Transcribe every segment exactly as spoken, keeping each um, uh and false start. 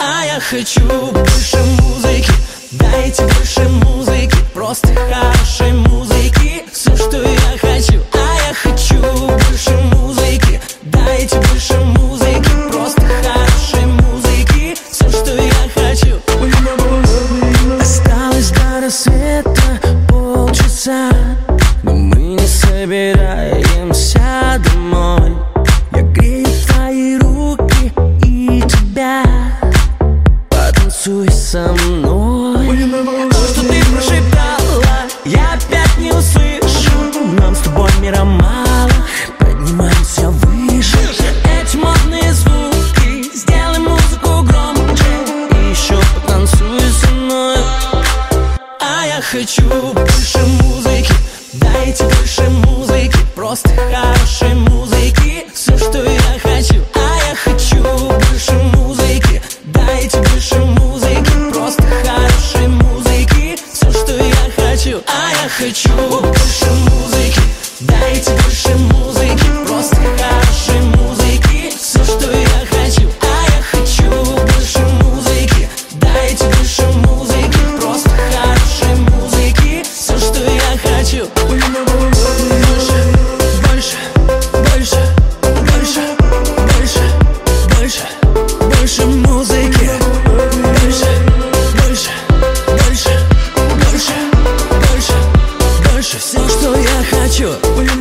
А я хочу больше музыки, дайте больше музыки, просто хорошей музыки, все, что я хочу. А я хочу больше музыки, дайте больше музыки, просто хорошей музыки, все, что я хочу. Осталось до рассвета полчаса, но мы не собираемся домой. Я грею твои руки и тебя, потанцуй со мной. То, что ты прошептала, я опять не услышу. Нам с тобой мира мало, поднимаемся выше. Эти модные звуки, сделай музыку громче и еще потанцуй со мной. А я хочу больше музыки, дайте больше музыки, просто хорошей музыки, все, что я хочу. А я хочу больше музыки, дайте больше музыки, просто хорошей музыки, все, что я хочу. А я хочу больше музыки, дайте больше музыки, просто хорошей музыки, все, что я хочу. А я хочу больше музыки, дайте больше музыки, просто хорошей музыки, все, что я хочу. Больше, больше, больше, больше, больше, больше, больше музыки. Больше, больше, больше, больше, больше, больше, все, что я хочу.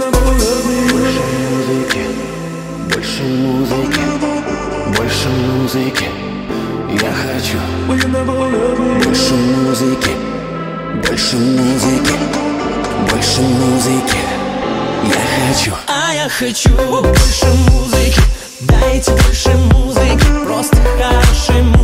Больше музыки, больше музыки, я хочу. Больше музыки, больше музыки, больше музыки, я хочу. А я хочу больше музыки, дайте больше музыки, просто хорошей музыки.